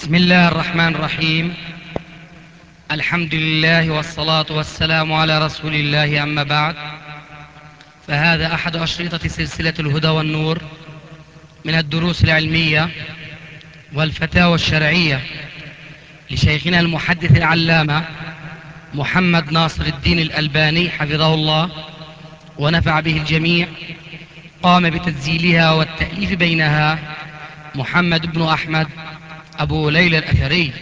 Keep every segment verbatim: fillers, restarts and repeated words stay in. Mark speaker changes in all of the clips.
Speaker 1: بسم الله الرحمن الرحيم. الحمد لله والصلاة والسلام على رسول الله، أما بعد، فهذا أحد أشرطة سلسلة الهدى والنور من الدروس العلمية والفتاوى الشرعية لشيخنا المحدث العلامة محمد ناصر الدين الألباني حفظه الله ونفع به الجميع. قام بتسجيلها والتأليف بينها محمد بن أحمد أبو ليلى الأثري.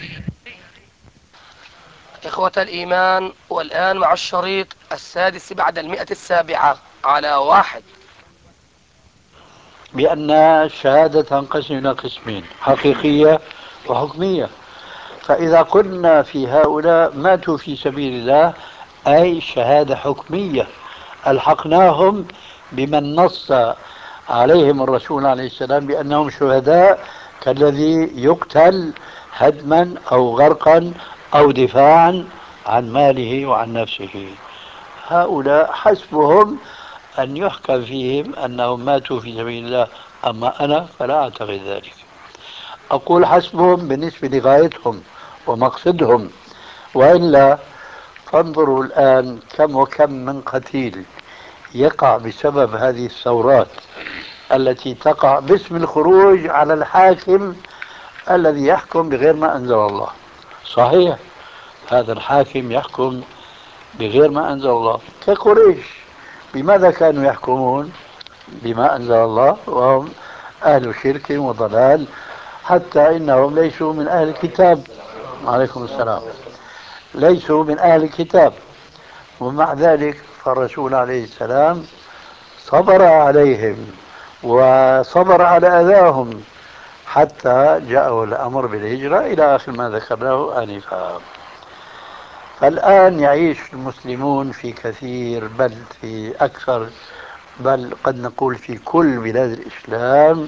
Speaker 2: إخوة الإيمان، والآن مع الشريط السادس بعد المئة السابعة على واحد.
Speaker 3: بأن الشهادة تنقسم إلى قسمين: حقيقية وحكمية. فإذا قلنا في هؤلاء ماتوا في سبيل الله، أي شهادة حكمية ألحقناهم بمن نص عليهم الرسول عليه السلام بأنهم شهداء، كالذي يقتل هدما أو غرقا أو دفاعا عن ماله وعن نفسه. هؤلاء حسبهم أن يحكم فيهم أنهم ماتوا في سبيل الله، أما أنا فلا أعتقد ذلك. أقول حسبهم بالنسبة لغايتهم ومقصدهم، وإلا فانظروا الآن كم وكم من قتيل يقع بسبب هذه الثورات التي تقع باسم الخروج على الحاكم الذي يحكم بغير ما أنزل الله. صحيح، هذا الحاكم يحكم بغير ما أنزل الله، كقريش. بماذا كانوا يحكمون؟ بما أنزل الله، وهم أهل شرك وضلال، حتى إنهم ليسوا من أهل الكتاب. عليكم السلام. ليسوا من أهل الكتاب، ومع ذلك فالرسول عليه السلام صبر عليهم وصبر على أذاهم حتى جاءه الأمر بالهجرة إلى آخر ما ذكرناه آنفا. فالآن يعيش المسلمون في كثير، بل في أكثر، بل قد نقول في كل بلاد الإسلام،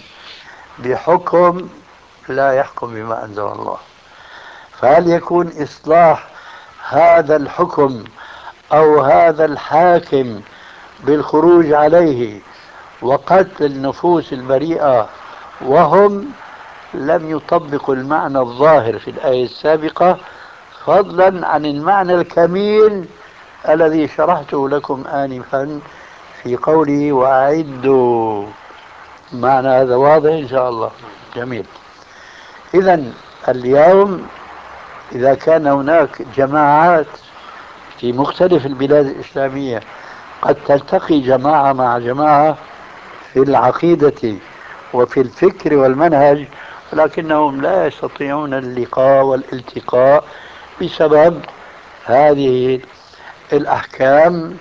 Speaker 3: بحكم لا يحكم بما أنزل الله. فهل يكون إصلاح هذا الحكم أو هذا الحاكم بالخروج عليه وقتل النفوس البريئة وهم لم يطبقوا المعنى الظاهر في الآية السابقة، فضلا عن المعنى الكميل الذي شرحته لكم آنفا في قوله وأعدوا؟ معنى هذا واضح إن شاء الله؟ جميل. إذن اليوم إذا كان هناك جماعات في مختلف البلاد الإسلامية قد تلتقي جماعة مع جماعة في العقيدة وفي الفكر والمنهج، ولكنهم لا يستطيعون اللقاء والالتقاء بسبب هذه الأحكام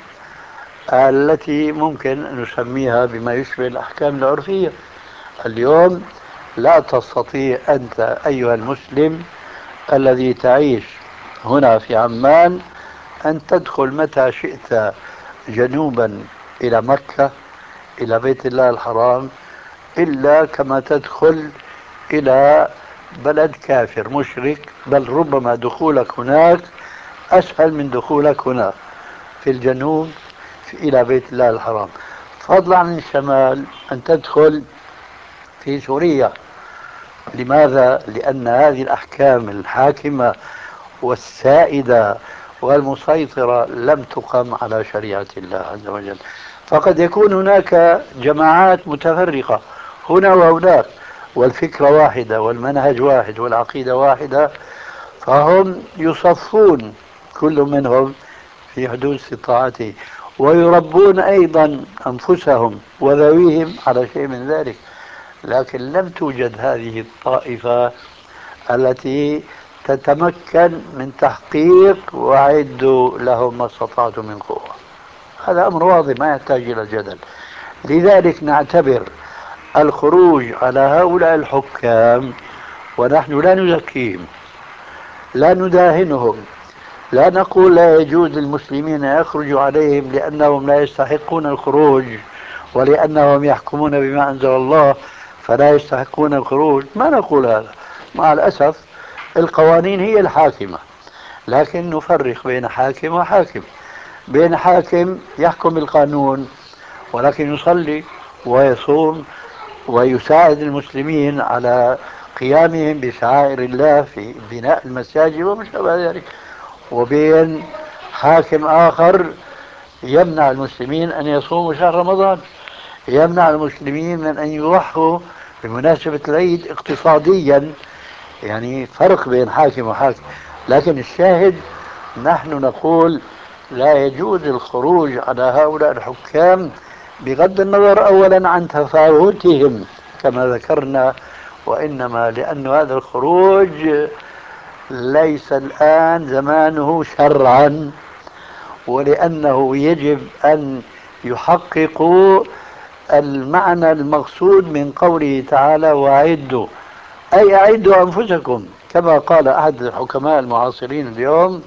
Speaker 3: التي ممكن نسميها بما يشبه الأحكام العرفية. اليوم لا تستطيع أنت أيها المسلم الذي تعيش هنا في عمان أن تدخل متى شئت جنوبا إلى مكة، إلى بيت الله الحرام، إلا كما تدخل إلى بلد كافر مشرك، بل ربما دخولك هناك أسهل من دخولك هنا في الجنوب إلى بيت الله الحرام. فضلا عن الشمال أن تدخل في سوريا. لماذا؟ لأن هذه الأحكام الحاكمة والسائدة والمسيطرة لم تقم على شريعة الله عز وجل. فقد يكون هناك جماعات متفرقة هنا وهناك، والفكرة واحدة والمنهج واحد والعقيدة واحدة، فهم يصفون كل منهم في حدود استطاعته، ويربون أيضا أنفسهم وذويهم على شيء من ذلك. لكن لم توجد هذه الطائفة التي تتمكن من تحقيق وأعدوا لهم ما استطعتم من قوة. هذا أمر واضح ما يحتاج إلى جدل. لذلك نعتبر الخروج على هؤلاء الحكام، ونحن لا نزكيهم، لا نداهنهم، لا نقول لا يجوز للمسلمين أن يخرجوا عليهم لأنهم لا يستحقون الخروج ولأنهم يحكمون بما أنزل الله فلا يستحقون الخروج. ما نقول هذا. مع الأسف القوانين هي الحاكمة، لكن نفرق بين حاكم وحاكم. بين حاكم يحكم القانون ولكن يصلي ويصوم ويساعد المسلمين على قيامهم بشعائر الله في بناء المساجد وما شابه ذلك، وبين حاكم آخر يمنع المسلمين أن يصوموا شهر رمضان، يمنع المسلمين من أن يضحوا بمناسبة العيد اقتصاديا. يعني فرق بين حاكم وحاكم. لكن الشاهد نحن نقول لا يجوز الخروج على هؤلاء الحكام بغض النظر أولا عن تفاوتهم كما ذكرنا، وإنما لأن هذا الخروج ليس الآن زمانه شرعا، ولأنه يجب أن يحققوا المعنى المقصود من قوله تعالى وأعدوا، أي أعدوا أنفسكم، كما قال أحد الحكماء المعاصرين اليوم: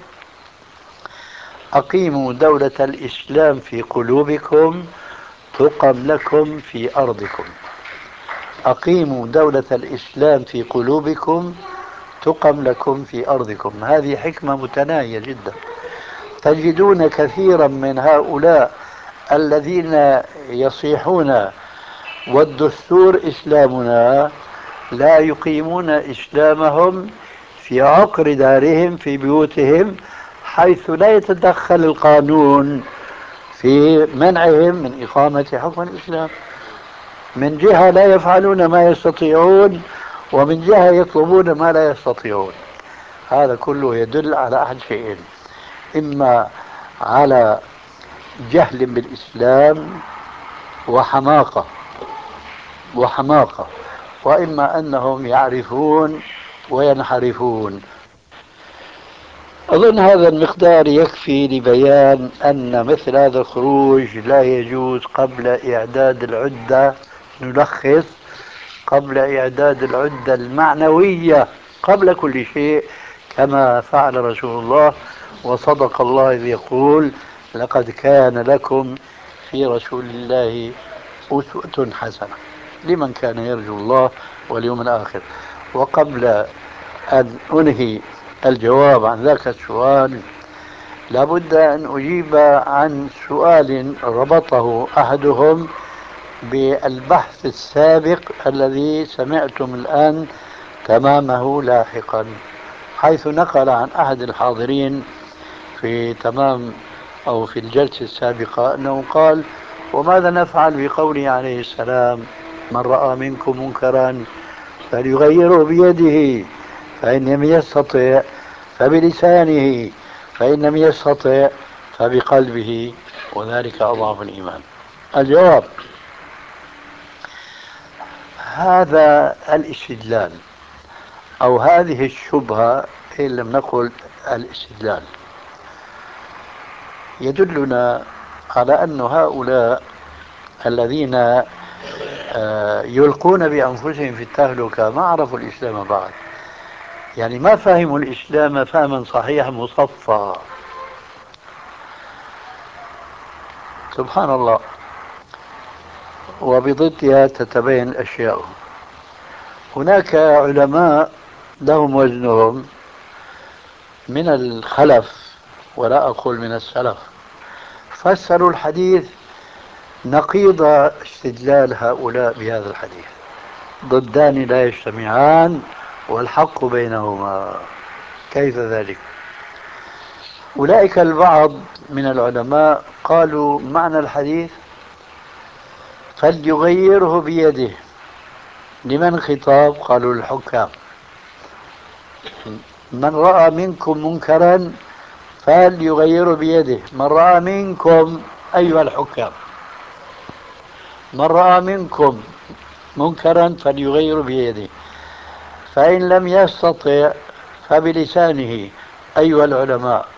Speaker 3: أقيموا دولة الإسلام في قلوبكم تقم لكم في أرضكم. أقيموا دولة الإسلام في قلوبكم تقم لكم في أرضكم. هذه حكمة متناهية جدا. تجدون كثيرا من هؤلاء الذين يصيحون والدستور إسلامنا لا يقيمون إسلامهم في عقر دارهم في بيوتهم، حيث لا يتدخل القانون في منعهم من إقامة حكم الإسلام. من جهة لا يفعلون ما يستطيعون، ومن جهة يطلبون ما لا يستطيعون. هذا كله يدل على أحد شيئين: إما على جهل بالإسلام وحماقة وحماقة وإما أنهم يعرفون وينحرفون. أظن هذا المقدار يكفي لبيان أن مثل هذا الخروج لا يجوز قبل إعداد العدة. نلخص: قبل إعداد العدة المعنوية قبل كل شيء، كما فعل رسول الله، وصدق الله إذ يقول: لقد كان لكم في رسول الله أسوة حسنة لمن كان يرجو الله واليوم الآخر. وقبل أن أنهي الجواب عن ذاك السؤال لابد أن أجيب عن سؤال ربطه أحدهم بالبحث السابق الذي سمعتم الآن تمامه لاحقا، حيث نقل عن أحد الحاضرين في تمام أو في الجلسة السابقة أنه قال: وماذا نفعل بقوله عليه السلام: من رأى منكم منكرا فليغيره بيده، فإن لم يستطع فبلسانه، فإن لم يستطع فبقلبه، وذلك أضعف الإيمان. الجواب: هذا الاستدلال أو هذه الشبهة، إن لم نقل الاستدلال، يدلنا على أن هؤلاء الذين يلقون بأنفسهم في التهلكة ما عرفوا الإسلام بعد، يعني ما فهموا الإسلام فهما صحيحا مصفى. سبحان الله. وبضدها تتبين الأشياء. هناك علماء لهم وزنهم من الخلف ولا أقول من السلف، فسروا الحديث نقيض استدلال هؤلاء بهذا الحديث: ضدان لا يجتمعان والحق بينهما. كيف ذلك؟ أولئك البعض من العلماء قالوا معنى الحديث فليغيره بيده. لمن خطاب؟ قالوا للحكام. من رأى منكم منكرا فليغيره بيده. من رأى منكم أيها الحكام، من رأى منكم منكرا فليغيره بيده، فإن لم يستطع فبلسانه أيها العلماء،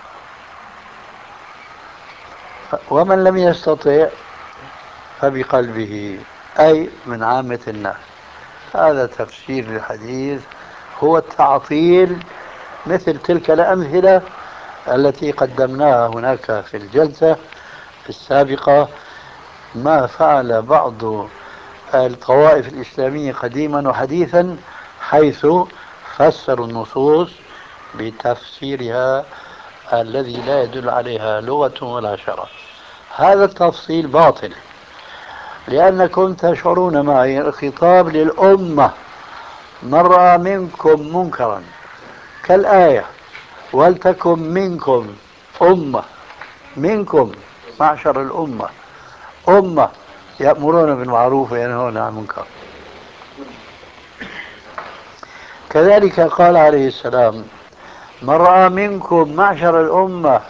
Speaker 3: ومن لم يستطع فبقلبه أي من عامة الناس. هذا تفسير الحديث، هو التعطيل مثل تلك الأمثلة التي قدمناها هناك في الجلسة السابقة، ما فعل بعض الطوائف الإسلامية قديما وحديثا، حيث فسروا النصوص بتفسيرها الذي لا يدل عليها لغة ولا شرع. هذا التفصيل باطل، لأنكم تشعرون معي الخطاب للأمة، من رأى منكم منكرا كالآية ولتكن منكم أمة، منكم معشر الأمة، أمة يأمرون بالمعروف وينهون عن المنكر. كذلك قال عليه السلام: من رأى منكم معشر الأمة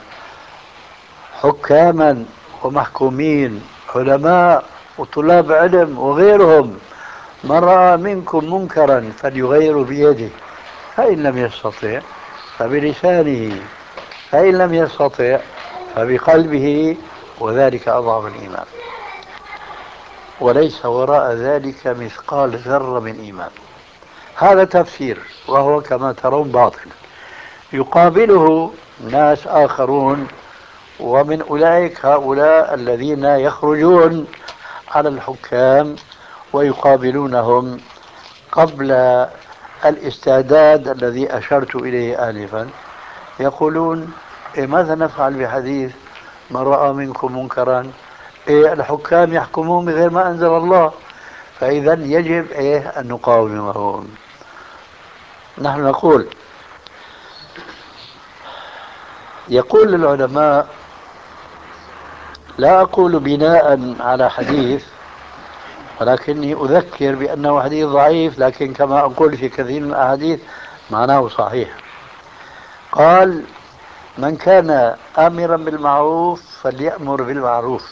Speaker 3: حكاما ومحكومين، علماء وطلاب علم وغيرهم، من رأى منكم منكرا فليغير بيده، فإن لم يستطع فبلسانه، فإن لم يستطع فبقلبه، وذلك أضعف الإيمان، وليس وراء ذلك مثقال ذرة من إيمان. هذا تفسير، وهو كما ترون باطل. يقابله ناس آخرون، ومن أولئك هؤلاء الذين يخرجون على الحكام ويقابلونهم قبل الاستعداد الذي أشرت إليه آنفا، يقولون: إيه ماذا نفعل بحديث من رأى منكم منكرا؟ إيه الحكام يحكمون بغير ما أنزل الله، فإذا يجب إيه أن نقاومهم. نحن نقول، يقول العلماء، لا أقول بناء على حديث، ولكني أذكر بأنه حديث ضعيف، لكن كما أقول في كثير من الأحاديث معناه صحيح. قال: من كان آمرا بالمعروف فليأمر بالمعروف،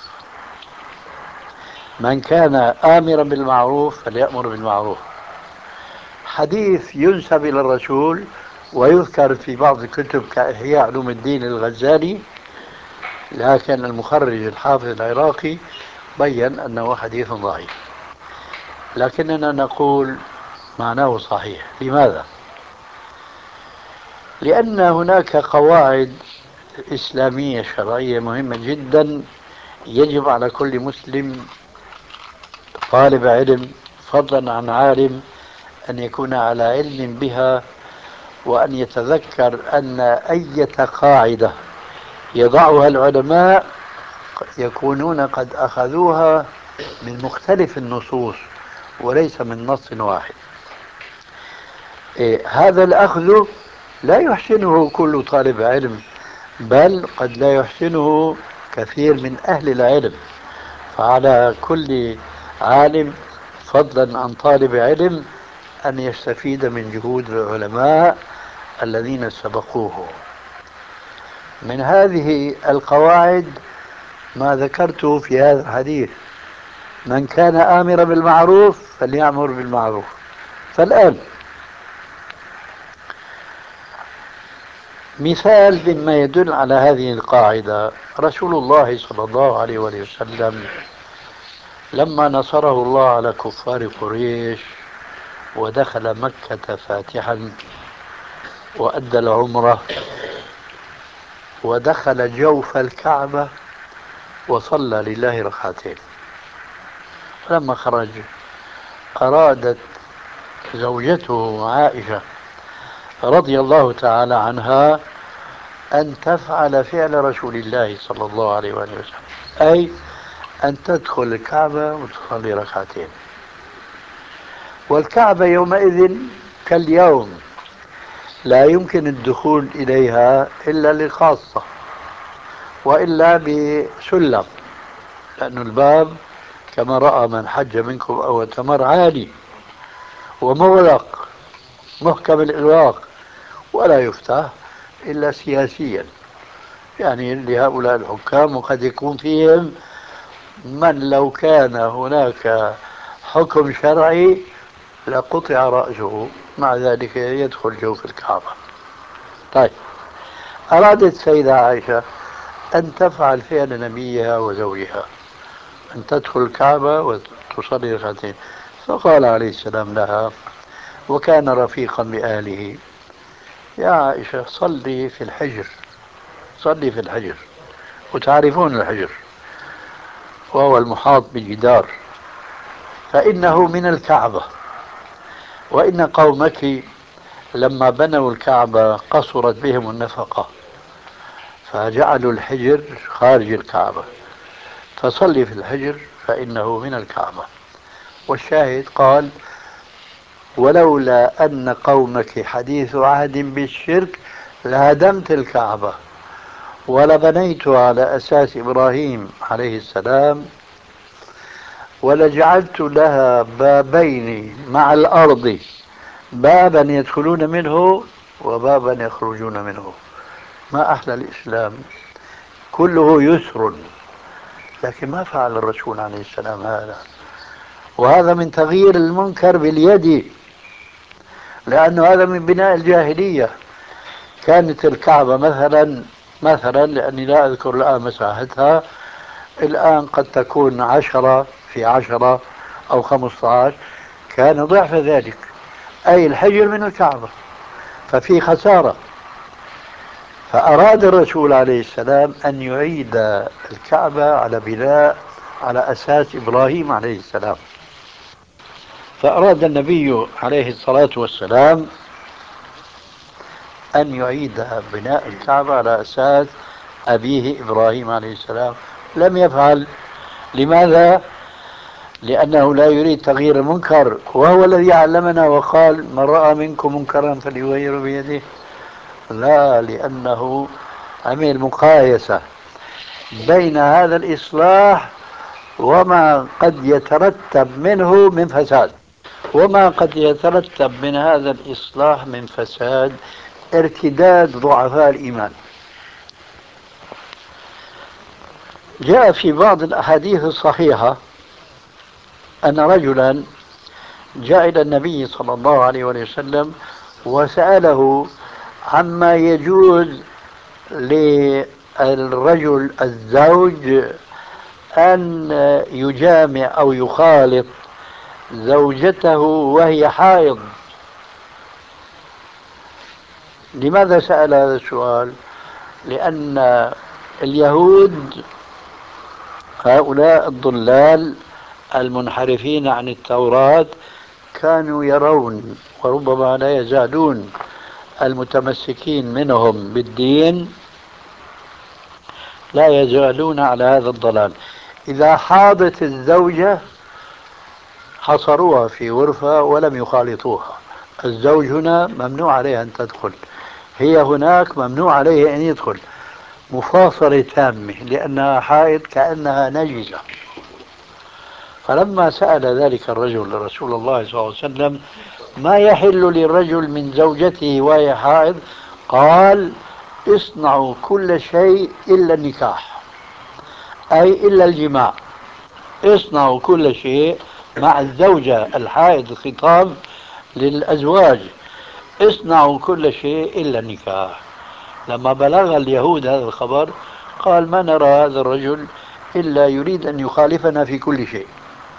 Speaker 3: من كان آمرا بالمعروف فليأمر بالمعروف. حديث ينسب إلى الرسول ويذكر في بعض الكتب كإحياء علوم الدين الغزالي، لكن المخرج الحافظ العراقي بيّن أنه حديث ضعيف، لكننا نقول معناه صحيح. لماذا؟ لأن هناك قواعد إسلامية شرعية مهمة جدا، يجب على كل مسلم طالب علم فضلا عن عالم أن يكون على علم بها، وأن يتذكر أن أي قاعدة يضعها العلماء يكونون قد أخذوها من مختلف النصوص وليس من نص واحد. إيه هذا الأخذ لا يحسنه كل طالب علم، بل قد لا يحسنه كثير من أهل العلم، فعلى كل عالم فضلا عن طالب علم أن يستفيد من جهود العلماء الذين سبقوه. من هذه القواعد ما ذكرته في هذا الحديث: من كان آمرا بالمعروف فليأمر بالمعروف. فالآن مثال مما يدل على هذه القاعدة: رسول الله صلى الله عليه وسلم لما نصره الله على كفار قريش ودخل مكة فاتحا وأدى العمرة ودخل جوف الكعبة وصلى لله ركعتين، لما خرج أرادت زوجته عائشة رضي الله تعالى عنها أن تفعل فعل رسول الله صلى الله عليه وسلم، أي أن تدخل الكعبة وتصلي ركعتين. والكعبة يومئذ كاليوم لا يمكن الدخول إليها إلا للخاصة، وإلا بسلم، لأن الباب كما رأى من حج منكم أو اعتمر عالي ومغلق محكم الإغلاق، ولا يفتح إلا سياسيا، يعني لهؤلاء الحكام، وقد يكون فيهم من لو كان هناك حكم شرعي لقطع رأسه، مع ذلك يدخل جوف الكعبة. طيب، أرادت سيدة عائشة أن تفعل فعل نبيها وزوجها، أن تدخل الكعبة وتصلي ركعتين، فقال عليه السلام لها وكان رفيقا بأهله: يا عائشة صلي في الحجر، صلي في الحجر، وتعرفون الحجر وهو المحاط بالجدار، فإنه من الكعبة، وإن قومك لما بنوا الكعبة قصرت بهم النفقة فجعلوا الحجر خارج الكعبة، فصلي في الحجر فإنه من الكعبة. والشاهد قال: ولولا أن قومك حديث عهد بالشرك لهدمت الكعبة ولبنيتها على أساس إبراهيم عليه السلام ولجعلت لها بابين مع الأرض، بابا يدخلون منه وبابا يخرجون منه. ما أحلى الإسلام، كله يسر. لكن ما فعل الرسول عليه السلام هذا، وهذا من تغيير المنكر باليد، لأنه هذا من بناء الجاهلية. كانت الكعبة مثلا مثلا لأني لا أذكر الآن مساحتها، الآن قد تكون عشرة في عشرة أو خمسة عشر، كان ضعف ذلك، أي الحجر من الكعبة، ففي خسارة. فأراد الرسول عليه السلام أن يعيد الكعبة على بناء على أساس إبراهيم عليه السلام. فأراد النبي عليه الصلاة والسلام أن يعيد بناء الكعبة على أساس أبيه إبراهيم عليه السلام، لم يفعل. لماذا؟ لأنه لا يريد تغيير المنكر، وهو الذي علمنا وقال من رأى منكم منكرا فليغيره بيده. لا، لأنه عمل مقايسة بين هذا الإصلاح وما قد يترتب منه من فساد. وما قد يترتب من هذا الإصلاح من فساد ارتداد ضعفاء الإيمان. جاء في بعض الأحاديث الصحيحة أن رجلا جاء إلى النبي صلى الله عليه وسلم وسأله عما يجوز للرجل الزوج أن يجامع أو يخالط زوجته وهي حائض. لماذا سأل هذا السؤال؟ لأن اليهود هؤلاء الضلال المنحرفين عن التوراة كانوا يرون، وربما لا يزالون المتمسكين منهم بالدين لا يزالون على هذا الضلال. إذا حاضت الزوجة حصروها في غرفة ولم يخالطوها. الزوج هنا ممنوع عليه أن تدخل، هي هناك ممنوع عليه أن يدخل، مفاصلة تامة، لأنها حائض كأنها نجسة. فلما سأل ذلك الرجل رسول الله صلى الله عليه وسلم ما يحل للرجل من زوجته وهي حائض، قال اصنعوا كل شيء إلا النكاح، أي إلا الجماع. اصنعوا كل شيء مع الزوجة الحائض، خطاب للأزواج، اصنعوا كل شيء إلا النكاح. لما بلغ اليهود هذا الخبر قال ما نرى هذا الرجل إلا يريد أن يخالفنا في كل شيء،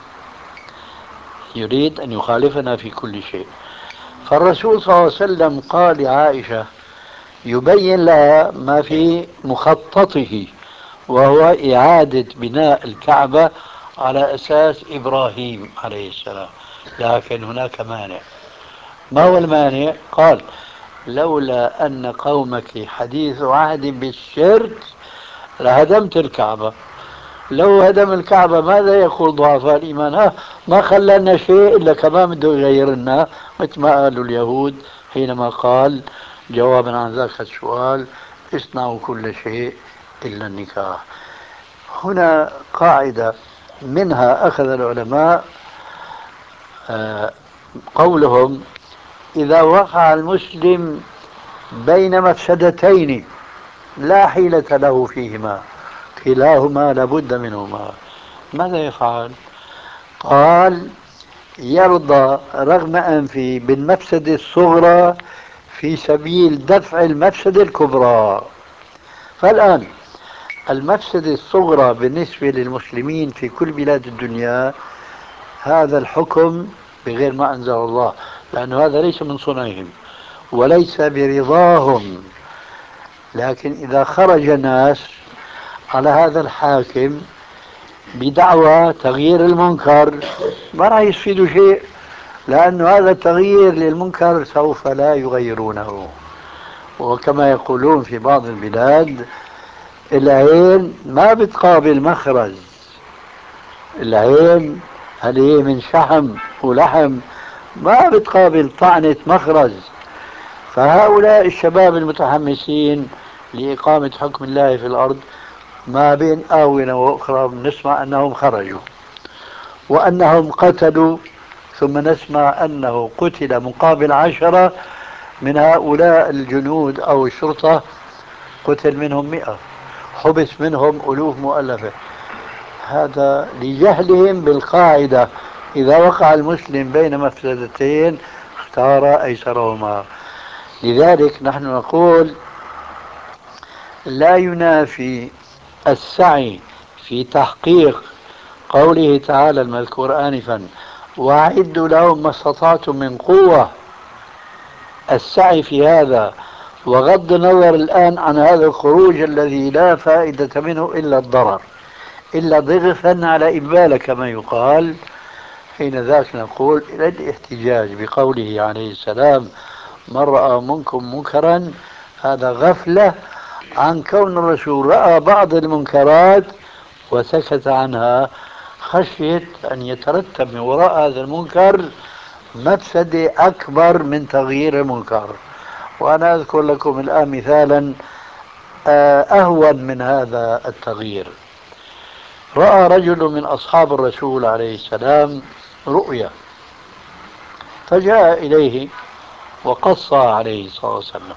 Speaker 3: يريد أن يخالفنا في كل شيء. فالرسول صلى الله عليه وسلم قال لعائشة يبين لها ما في مخططه، وهو إعادة بناء الكعبة على أساس إبراهيم عليه السلام. لكن هناك مانع. ما هو المانع؟ قال لولا أن قومك حديث عهد بالشرك لهدمت الكعبة. لو هدم الكعبة ماذا يقول ضعفاء الإيمان؟ ها ما خلانا شيء إلا كمان بده يغير لنا، مثل ما قالوا اليهود حينما قال جوابا عن ذاك السؤال اصنعوا كل شيء إلا النكاح. هنا قاعدة منها أخذ العلماء آه قولهم إذا وقع المسلم بين مفسدتين لا حيلة له فيهما، كلاهما لابد منهما، ماذا يفعل؟ قال يرضى رغم أنفه بالمفسدة الصغرى في سبيل دفع المفسدة الكبرى. فالآن المفسدة الصغرى بالنسبة للمسلمين في كل بلاد الدنيا هذا الحكم بغير ما أنزل الله، لأن هذا ليس من صنعهم وليس برضاهم. لكن إذا خرج ناس على هذا الحاكم بدعوى تغيير المنكر ما راح يستفيدوا شيء، لأن هذا التغيير للمنكر سوف لا يغيرونه. وكما يقولون في بعض البلاد العين ما بتقابل مخرج، العين هذه من شحم ولحم ما بتقابل طعنة مخرج. فهؤلاء الشباب المتحمسين لإقامة حكم الله في الأرض ما بين آونة وأخرى نسمع أنهم خرجوا وأنهم قتلوا، ثم نسمع أنه قتل مقابل عشرة من هؤلاء الجنود أو الشرطة، قتل منهم مئة، حبس منهم ألوف مؤلفة. هذا لجهلهم بالقاعدة: إذا وقع المسلم بين مفسدتين اختار أيسرهما. لذلك نحن نقول لا ينافي السعي في تحقيق قوله تعالى المذكور آنفا: وأعدوا لهم ما استطعتم من قوة. السعي في هذا، وغض النظر الآن عن هذا الخروج الذي لا فائدة منه إلا الضرر، إلا ضغثا على إبالة كما يقال، حين ذاك نقول إلى الاحتجاج بقوله عليه السلام: من رأى منكم منكرا. هذا غفلة عن كون الرسول رأى بعض المنكرات وسكت عنها، خشية أن يترتب من وراء هذا المنكر مفسدة أكبر من تغيير المنكر. وأنا أذكر لكم الآن مثالا أهون من هذا التغيير. رأى رجل من أصحاب الرسول عليه السلام رؤيا، فجاء إليه وقص عليه الصلاة والسلام،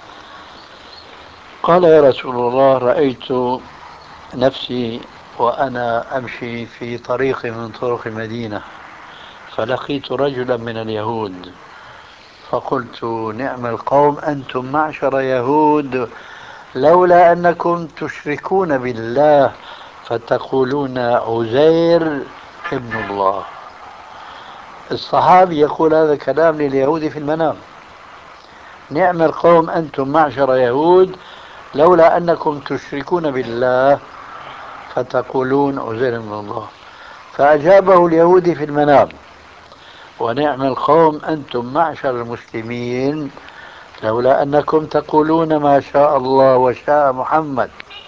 Speaker 3: قال: يا رسول الله، رأيت نفسي وأنا أمشي في طريق من طرق المدينة، فلقيت رجلا من اليهود، فقلت: نعم القوم أنتم معشر يهود، لولا أنكم تشركون بالله فتقولون عزير ابن الله. الصحابي يقول هذا الكلام لليهود في المنام: نعم القوم أنتم معشر يهود، لولا أنكم تشركون بالله فتقولون عزير ابن الله. فأجابه اليهودي في المنام: ونعم القوم أنتم معشر المسلمين، لولا أنكم تقولون ما شاء الله وشاء محمد.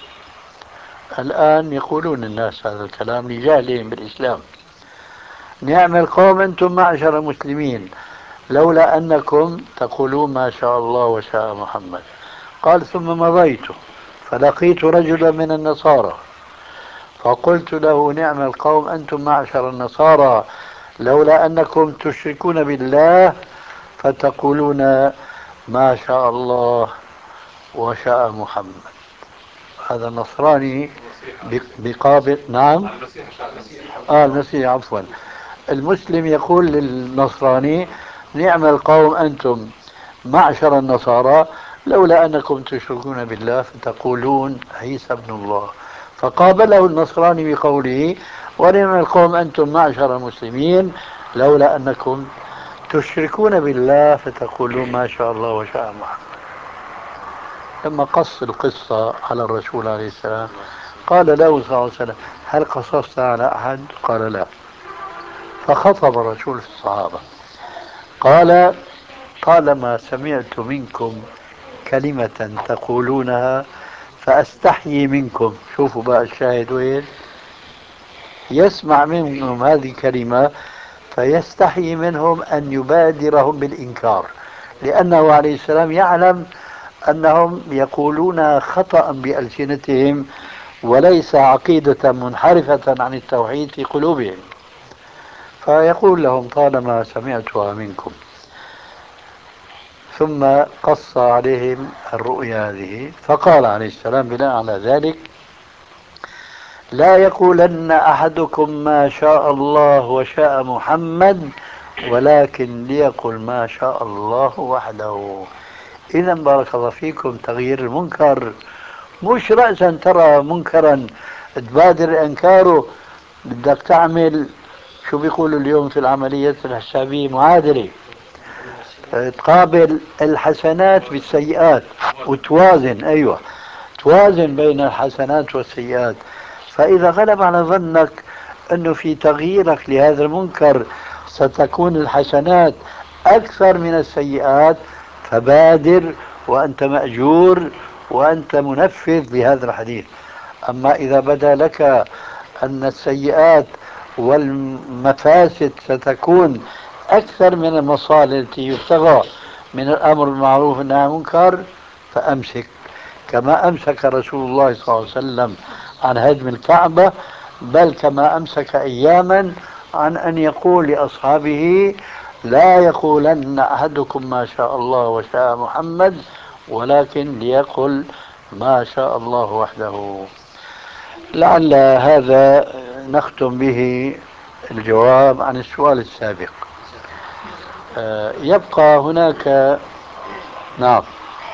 Speaker 3: الآن يقولون الناس هذا الكلام لجهلهم بالإسلام. نعم القوم أنتم معشر المسلمين، لولا أنكم تقولون ما شاء الله وشاء محمد. قال: ثم مضيت فلقيت رجلا من النصارى، فقلت له: نعم القوم أنتم معشر النصارى، لولا أنكم تشركون بالله فتقولون ما شاء الله وشاء محمد. هذا النصراني بقابل. نعم، آه المسيح، عفوا. المسلم يقول للنصراني: نعم القوم أنتم معشر النصارى، لولا أنكم تشركون بالله فتقولون عيسى ابن الله. فقابله النصراني بقوله: ونعم القوم أنتم معشر المسلمين، لولا أنكم تشركون بالله فتقولون ما شاء الله وشاء محمد. لما قص القصة على الرسول عليه السلام قال له صلى الله عليه وسلم: هل قصصت على أحد؟ قال: لا. فخطب الرسول في الصحابة قال: طالما سمعت منكم كلمة تقولونها فأستحيي منكم. شوفوا بقى الشاهد وين، يسمع منهم هذه الكلمة فيستحيي منهم أن يبادرهم بالإنكار، لأنه عليه السلام يعلم أنهم يقولون خطأ بألسنتهم وليس عقيدة منحرفة عن التوحيد في قلوبهم. فيقول لهم: طالما سمعتها منكم. ثم قص عليهم الرؤيا هذه، فقال عليه السلام بناء على ذلك: لا يقولن أحدكم ما شاء الله وشاء محمد، ولكن ليقل ما شاء الله وحده. إذا بارك الله فيكم، تغيير المنكر مش رأسا ترى منكرا تبادر إنكاره، بدك تعمل شو بيقولوا اليوم في العمليات الحسابية، معادلة، تقابل الحسنات بالسيئات وتوازن. أيوة، توازن بين الحسنات والسيئات. فإذا غلب على ظنك أنه في تغييرك لهذا المنكر ستكون الحسنات أكثر من السيئات، فبادر وأنت مأجور وأنت منفذ لهذا الحديث. أما إذا بدا لك أن السيئات والمفاسد ستكون أكثر من المصالح التي يبتغى من الأمر بالمعروف والنهي عن المنكر فأمسك، كما أمسك رسول الله صلى الله عليه وسلم عن هدم الكعبة، بل كما أمسك أياما عن أن يقول لأصحابه: لا يقولن أحدكم ما شاء الله وشاء محمد، ولكن ليقل ما شاء الله وحده. لعل هذا نختم به الجواب عن السؤال السابق. يبقى هناك، نعم،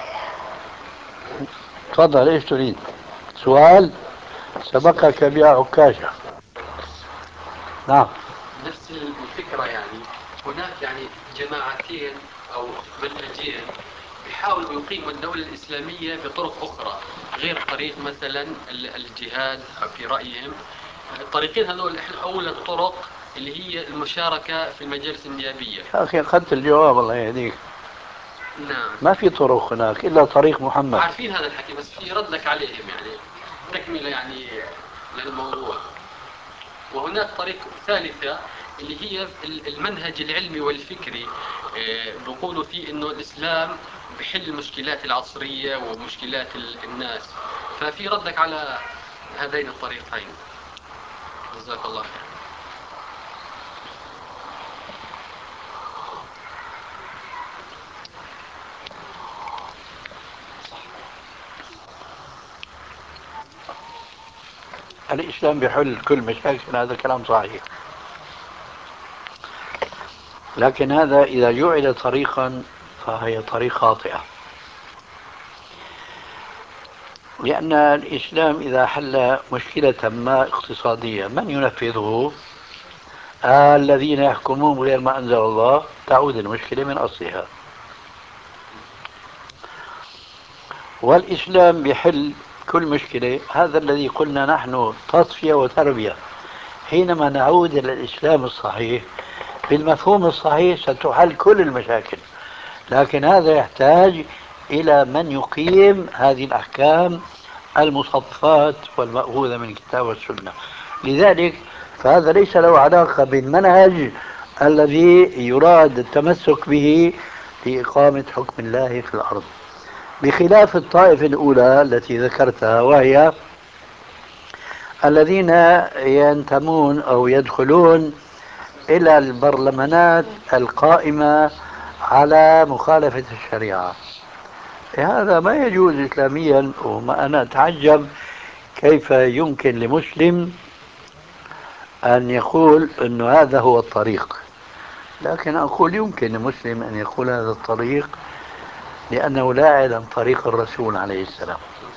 Speaker 3: تفضل، ايش تريد؟ سؤال سبقك بها عكاشة. نعم.
Speaker 4: نفس الفكرة يعني، هناك يعني جماعتين أو منهجين بيحاولوا يقيموا الدولة الإسلامية بطرق أخرى غير طريق مثلا الجهاد في رأيهم. الطريقين هذول إحنا أول الطرق اللي هي المشاركة في المجالس النيابية.
Speaker 3: يا أخي أخذت الجواب، الله يهديك.
Speaker 4: نعم.
Speaker 3: ما في طرق هناك إلا طريق محمد.
Speaker 4: عارفين هذا الحكي، بس في ردك عليهم يعني تكملة يعني للموضوع. وهناك طريقة ثالثة اللي هي المنهج العلمي والفكري، بيقولوا فيه انه الاسلام بحل المشكلات العصرية ومشكلات الناس. ففي ردك على هذين الطريقين؟ جزاك الله خير.
Speaker 3: الإسلام بحل كل مشاكل، هذا كلام صحيح، لكن هذا إذا جعل طريقا فهي طريق خاطئة، لأن الإسلام إذا حل مشكلة ما اقتصادية من ينفذه؟ آه الذين يحكمون غير ما أنزل الله، تعود المشكلة من أصلها. والإسلام بحل كل مشكلة، هذا الذي قلنا نحن تصفية وتربية. حينما نعود إلى الإسلام الصحيح بالمفهوم الصحيح ستحل كل المشاكل، لكن هذا يحتاج إلى من يقيم هذه الأحكام المصفات والمأخوذة من الكتاب والسنة. لذلك فهذا ليس له علاقة بالمنهج الذي يراد التمسك به لإقامة حكم الله في الأرض، بخلاف الطائفة الأولى التي ذكرتها، وهي الذين ينتمون أو يدخلون إلى البرلمانات القائمة على مخالفة الشريعة. هذا ما يجوز إسلاميا، وما أنا أتعجب كيف يمكن لمسلم أن يقول أن هذا هو الطريق. لكن أقول يمكن لمسلم أن يقول هذا الطريق لأنه لا يعلم طريق الرسول عليه السلام.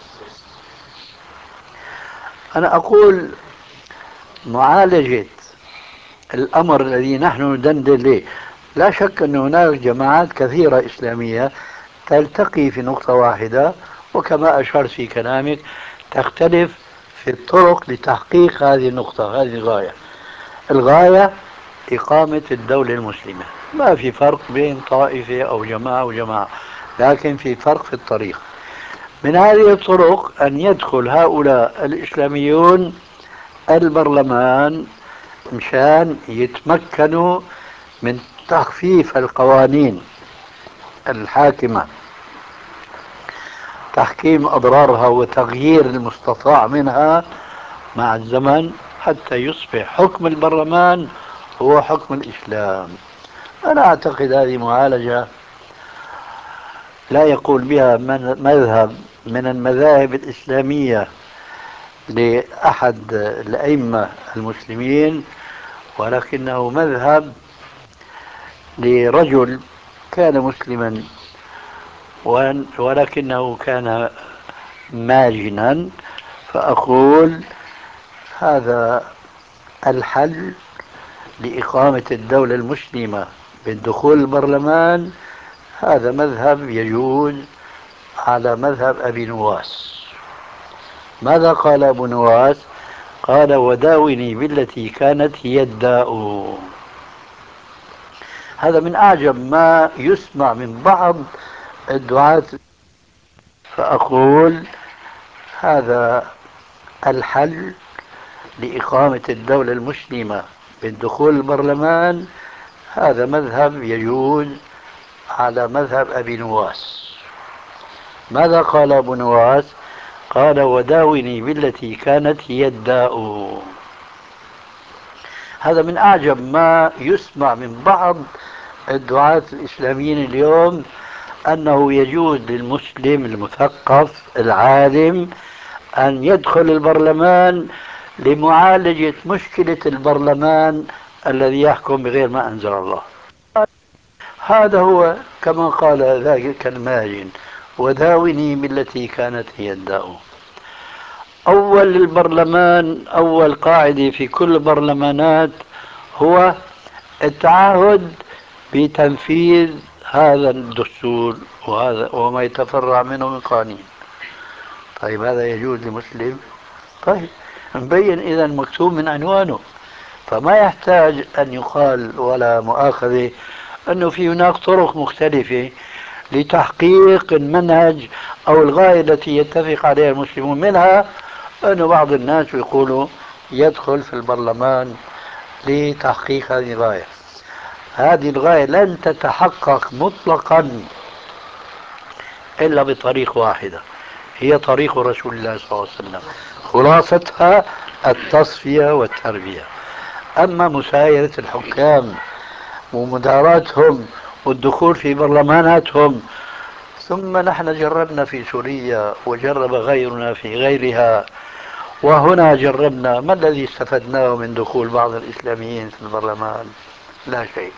Speaker 3: أنا أقول معالجة الأمر الذي نحن ندندن له، لا شك أن هناك جماعات كثيرة إسلامية تلتقي في نقطة واحدة، وكما أشرت في كلامك تختلف في الطرق لتحقيق هذه النقطة، هذه الغاية. الغاية إقامة الدولة المسلمة، ما في فرق بين طائفة أو جماعة وجماعة، لكن في فرق في الطريق. من هذه الطرق أن يدخل هؤلاء الإسلاميون البرلمان مشان يتمكنوا من تخفيف القوانين الحاكمة، تحكيم أضرارها وتغيير المستطاع منها مع الزمن، حتى يصبح حكم البرلمان هو حكم الإسلام. أنا أعتقد هذه معالجة لا يقول بها من مذهب من المذاهب الإسلامية لأحد الأئمة المسلمين، ولكنه مذهب لرجل كان مسلما ولكنه كان ماجنا. فأقول هذا الحل لإقامة الدولة المسلمة بالدخول البرلمان، هذا مذهب يجوز على مذهب أبي نواس. ماذا قال أبو نواس؟ قال: وداوني بالتي كانت هي الداء. هذا من أعجب ما يسمع من بعض الدعاة. فأقول هذا الحل لإقامة الدولة المسلمة بالدخول البرلمان، هذا مذهب يجوز على مذهب أبي نواس. ماذا قال أبو نواس؟ قال وداوني بالتي كانت هي الداء. هذا من أعجب ما يسمع من بعض الدعاة الإسلاميين اليوم، أنه يجوز للمسلم المثقف العالم أن يدخل البرلمان لمعالجة مشكلة البرلمان الذي يحكم بغير ما أنزل الله. هذا هو كما قال ذاك الماجن وداوني بالتي كانت هي الداء. أول البرلمان، أول قاعدة في كل البرلمانات هو التعهد بتنفيذ هذا الدستور وهذا وما يتفرع منه من قوانين. طيب هذا يجوز لمسلم؟ طيب مبين إذا مكتوب من عنوانه، فما يحتاج أن يقال ولا مؤاخذة أنه في هناك طرق مختلفة لتحقيق المنهج أو الغاية التي يتفق عليها المسلمون. منها أن بعض الناس يقولوا يدخل في البرلمان لتحقيق هذه الغاية. هذه الغاية لن تتحقق مطلقا إلا بطريق واحدة، هي طريق رسول الله صلى الله عليه وسلم، خلاصتها التصفية والتربية. أما مسايرة الحكام ومداراتهم والدخول في برلماناتهم، ثم نحن جربنا في سوريا وجرب غيرنا في غيرها، وهنا جربنا، ما الذي استفدناه من دخول بعض الإسلاميين في البرلمان؟ لا شيء.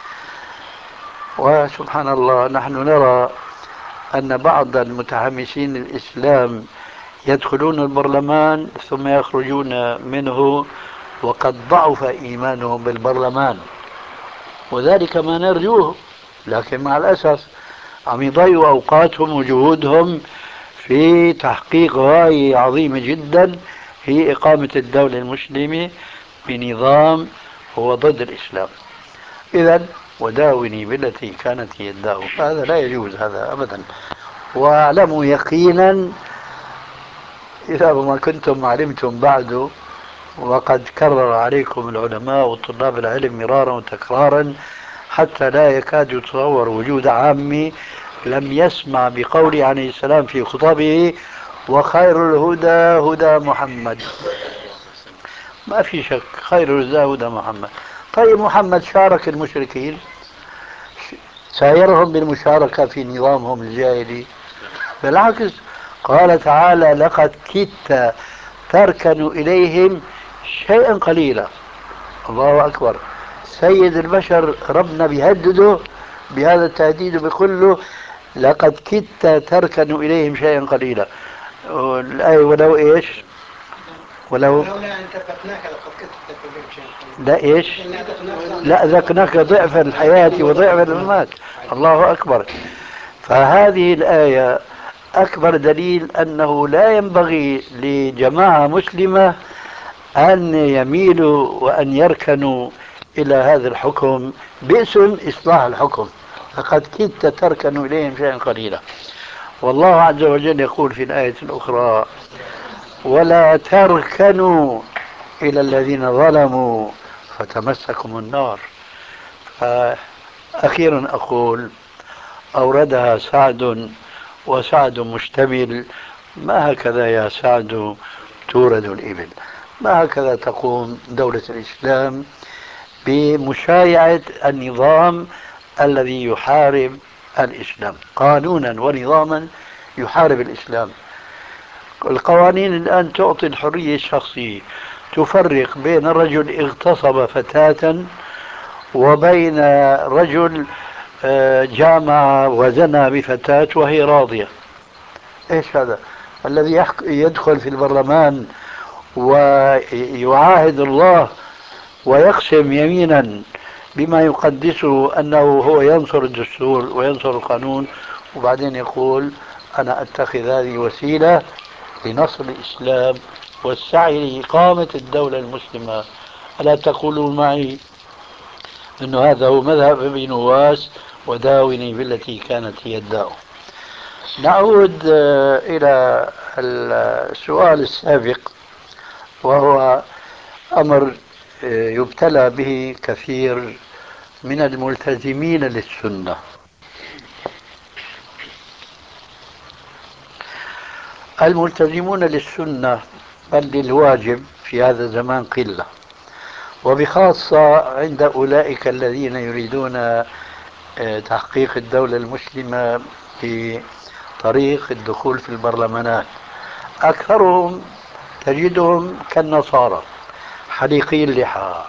Speaker 3: وسبحان الله نحن نرى أن بعض المتحمسين للإسلام يدخلون البرلمان ثم يخرجون منه وقد ضعف إيمانهم بالبرلمان، وذلك ما نرجوه، لكن مع الأسف عم يضيعوا أوقاتهم وجهودهم في تحقيق غاية عظيمة جدا، هي إقامة الدولة المسلمة بنظام هو ضد الإسلام. إذن وداوني بالتي كانت هي الداء، هذا لا يجوز هذا أبدا. واعلموا يقينا إذا ما كنتم علمتم بعد، وقد كرر عليكم العلماء وطلاب العلم مرارا وتكرارا حتى لا يكاد يتصور وجود عامي لم يسمع بقول عليه السلام في خطبه وخير الهدى هدى محمد. ما في شك خير الهدى هدى محمد. طيب محمد شارك المشركين، سايرهم بالمشاركة في نظامهم الجاهلي؟ بالعكس، قال تعالى لقد كدت تركن إليهم شيئا قليلا. الله أكبر. سيد البشر ربنا بيهدده بهذا التهديد وبيقول له لقد كدت تركن إليهم شيئا قليلا. الآية ولو إيش؟ ولو
Speaker 5: لولا أن ثبتناك لقد كنت تكون شيئا.
Speaker 3: لا إيش؟ لا ذقناك ضعف الحياة وضعف الممات. الله أكبر. فهذه الآية أكبر دليل أنه لا ينبغي لجماعة مسلمة أن يميلوا وأن يركنوا إلى هذا الحكم باسم إصلاح الحكم. لقد كدت تركن إليهم شيئا قليلا. والله عز وجل يقول في الآية الأخرى ولا تركنوا إلى الذين ظلموا فتمسكم النار. أخيرا أقول أوردها سعد، وسعد مشتمل. ما هكذا يا سعد تورد الإبل، ما هكذا تقوم دولة الإسلام بمشايعة النظام الذي يحارب الإسلام قانونا ونظاما، يحارب الإسلام. القوانين الآن تعطي الحرية الشخصية، تفرق بين رجل اغتصب فتاة وبين رجل جامع وزنى بفتاة وهي راضية. ايش هذا؟ الذي يدخل في البرلمان ويعاهد الله ويقسم يمينا بما يقدسه أنه هو ينصر الدستور وينصر القانون، وبعدين يقول أنا أتخذ هذه وسيلة لنصر الإسلام والسعي لإقامة الدولة المسلمة. ألا تقولوا معي أن هذا هو مذهب ابن نواس وداوني بالتي كانت هي الداء. نعود إلى السؤال السابق، وهو أمر يبتلى به كثير من الملتزمين للسنة. الملتزمون للسنة بل للواجب في هذا الزمان قلة، وبخاصة عند أولئك الذين يريدون تحقيق الدولة المسلمة بطريق الدخول في البرلمانات. أكثرهم تجدهم كالنصارى حليقي اللحى،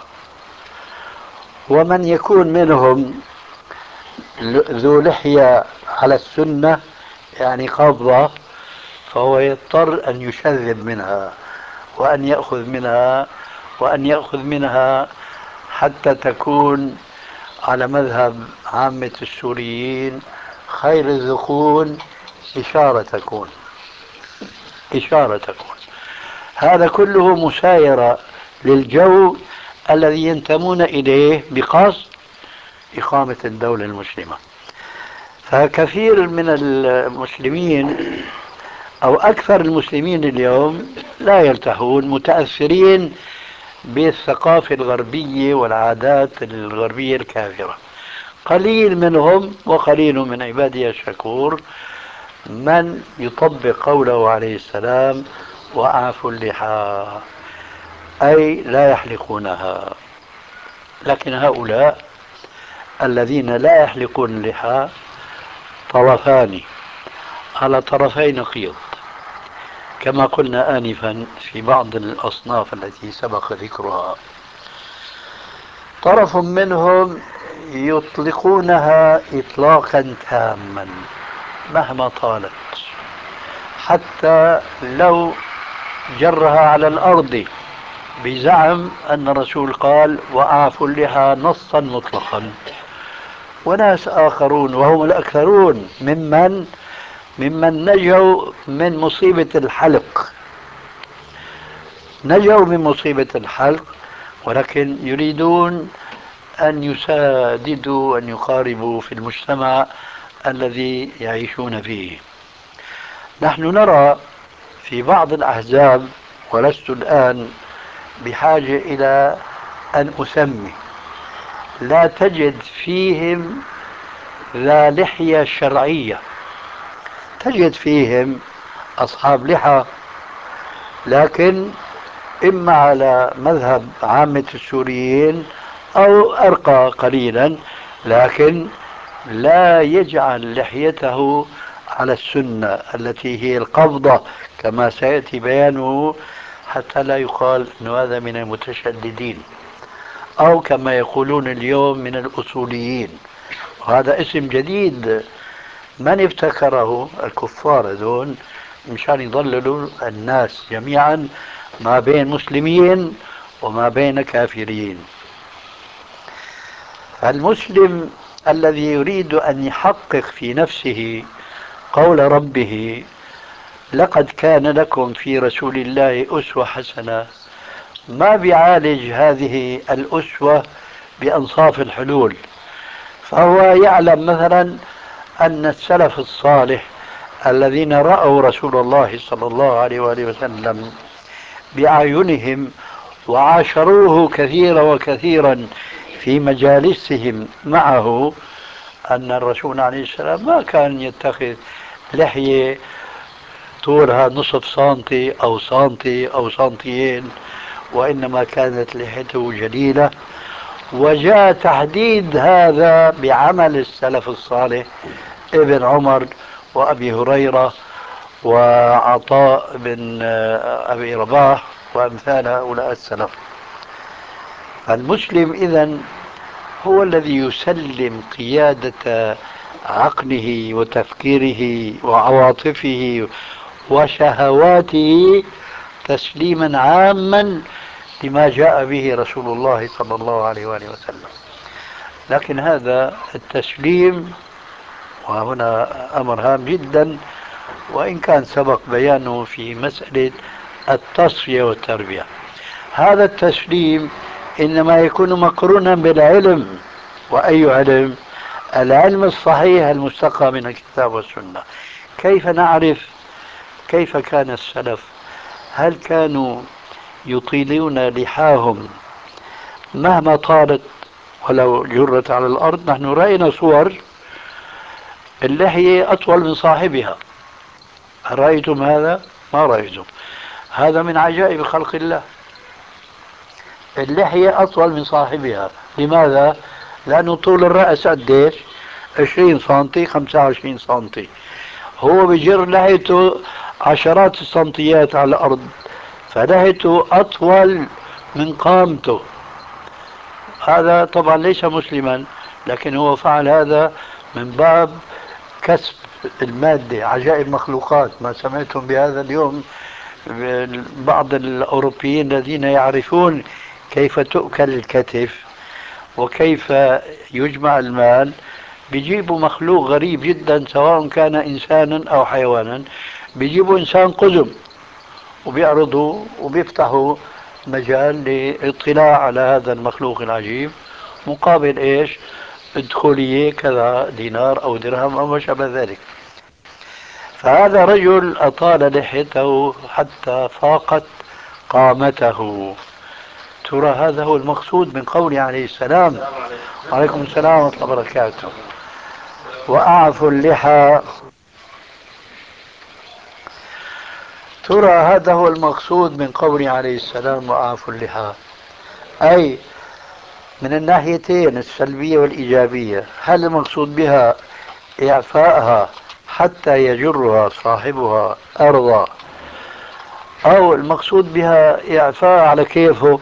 Speaker 3: ومن يكون منهم ذو لحية على السنة يعني قبضة، فهو يضطر أن يشذب منها وأن يأخذ منها وأن يأخذ منها حتى تكون على مذهب عامة السوريين خير الذقون إشارة تكون إشارة تكون. هذا كله مسايرة للجو الذي ينتمون إليه بقصد إقامة الدولة المسلمة. فكثير من المسلمين أو أكثر المسلمين اليوم لا يلتحون، متأثرين بالثقافة الغربية والعادات الغربية الكافرة. قليل منهم وقليل من عبادي الشكور من يطبق قوله عليه السلام وأعفوا اللحى، أي لا يحلقونها. لكن هؤلاء الذين لا يحلقون اللحى طرفان على طرفي نقيض، كما قلنا آنفا في بعض الأصناف التي سبق ذكرها. طرف منهم يطلقونها إطلاقا تاما مهما طالت، حتى لو جرها على الأرض بزعم أن الرسول قال وأعفوا اللحى نصا مطلقا. وناس آخرون وهم الأكثرون ممن ممن نجوا من مصيبة الحلق نجوا من مصيبة الحلق ولكن يريدون أن يساددوا أن يقاربوا في المجتمع الذي يعيشون فيه. نحن نرى في بعض الأحزاب، ولست الآن بحاجة إلى أن أسمي، لا تجد فيهم ذا لحية شرعية، تجد فيهم أصحاب لحى لكن إما على مذهب عامة السوريين أو أرقى قليلا، لكن لا يجعل لحيته على السنة التي هي القبضة كما سيأتي بيانه، حتى لا يقال أن هذا من المتشددين أو كما يقولون اليوم من الأصوليين. وهذا اسم جديد من ابتكره؟ الكفار هذول، مشان يضللوا الناس جميعا ما بين مسلمين وما بين كافرين. فالمسلم الذي يريد أن يحقق في نفسه قول ربه لقد كان لكم في رسول الله أسوة حسنة، ما بيعالج هذه الأسوة بأنصاف الحلول. فهو يعلم مثلا أن السلف الصالح الذين رأوا رسول الله صلى الله عليه وآله وسلم بأعينهم وعاشروه كثيرا وكثيرا في مجالسهم معه، أن الرسول عليه السلام ما كان يتخذ لحية طولها نصف سنتي أو سنتي أو سنتيين، وإنما كانت لحيته جليلة. وجاء تحديد هذا بعمل السلف الصالح ابن عمر وأبي هريرة وعطاء بن أبي رباح وأمثال هؤلاء السلف. المسلم إذن هو الذي يسلم قيادة عقله وتفكيره وعواطفه وشهواته تسليما عاما لما جاء به رسول الله صلى الله عليه وآله وسلم. لكن هذا التسليم، وهنا أمر هام جدا وإن كان سبق بيانه في مسألة التصفية والتربية، هذا التسليم إنما يكون مقرونا بالعلم. وأي علم؟ العلم الصحيح المستقى من الكتاب والسنة. كيف نعرف كيف كان السلف؟ هل كانوا يطيلون لحاهم مهما طالت ولو جرت على الأرض. نحن رأينا صور اللحية أطول من صاحبها، هل رأيتم هذا؟ ما رأيتم. هذا من عجائب خلق الله، اللحية أطول من صاحبها. لماذا؟ لأنه طول الرأس قديش؟ عشرين سنتي، خمسة وعشرين سنتي، هو بجر لحيته عشرات السنتيات على الأرض، فلحيته أطول من قامته. هذا طبعا ليس مسلما، لكن هو فعل هذا من باب كسب المادة. عجائب مخلوقات، ما سمعتم بهذا اليوم؟ بعض الأوروبيين الذين يعرفون كيف تؤكل الكتف وكيف يجمع المال، بيجيبوا مخلوق غريب جدا سواء كان إنسانا أو حيوانا، بيجيبوا إنسان قزم وبيعرضوا وبيفتحوا مجال للاطلاع على هذا المخلوق العجيب، مقابل إيش؟ ادخلية كذا دينار أو درهم أو ما شابه ذلك. فهذا رجل أطال لحيته حتى فاقت قامته. ترى هذا هو المقصود من قوله عليه السلام. وعليكم السلام ورحمة الله وبركاته. وأعفوا اللحى. ترى هذا هو المقصود من قوله عليه السلام وأعفوا اللحى، أي من الناحيتين السلبية والإيجابية. هل المقصود بها إعفاءها حتى يجرها صاحبها أرضا، أو المقصود بها إعفاء على كيفه؟